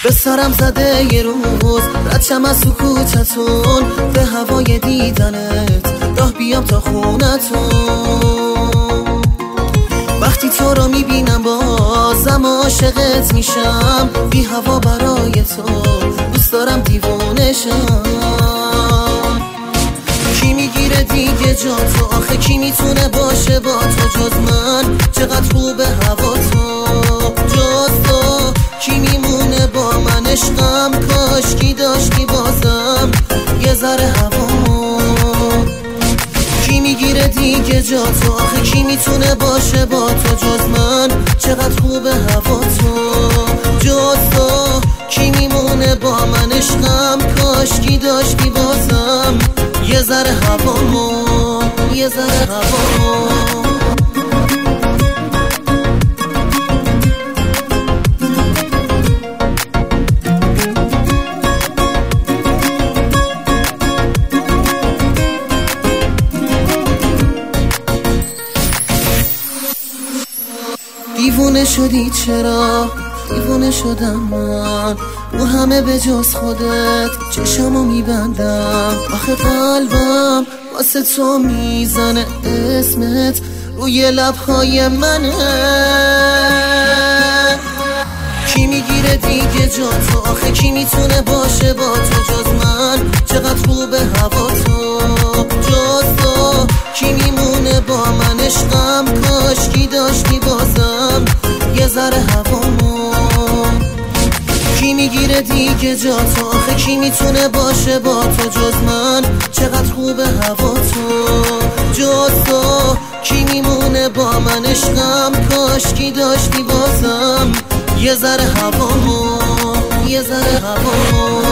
به سرم زده یه روز ردشم از سکوتتون، به هوای دیدنت راه بیام تا خونتون. وقتی تو رو میبینم بازم عاشقت میشم، بی هوا برای تو دوست دارم دیوونشم. کی میگیره دیگه جا تو؟ آخه کی میتونه باشه با تو جز من؟ چقدر خوبه هوا تو جز تو، کی میمونه با من؟ عشقم کاشکی داشتی بازم یه ذره هوامو. کی میگیره دیگه جا تو؟ آخه کی میتونه باشه با تو جز من؟ چقدر خوبه هوا تو جز تو، کی میمونه با من؟ عشقم کاشکی داشتی بازم یه ذره هوامو، یه ذره هوامو. دیوونه شدی چرا؟ دیوونه شدم من، رو همه به جز خودت چشمو میبندم. آخه قلبم واسه تو میزنه، اسمت روی لبهای منه. کی میگیره دیگه جا تو؟ آخه کی میتونه باشه با تو جز من؟ چقدر خوبه هوا تو جز تو، کی میمونه با من؟ عشقم کاشکی داشتی بازم یه ذره هوامو. کی میگیره دیگه جا تو؟ آخه کی میتونه باشه با تو جز من؟ چقدر خوبه هوا تو جز تو، کی میمونه با من؟ عشقم کاشکی داشتی بازم یه ذره هوامو، یه ذره هوامو.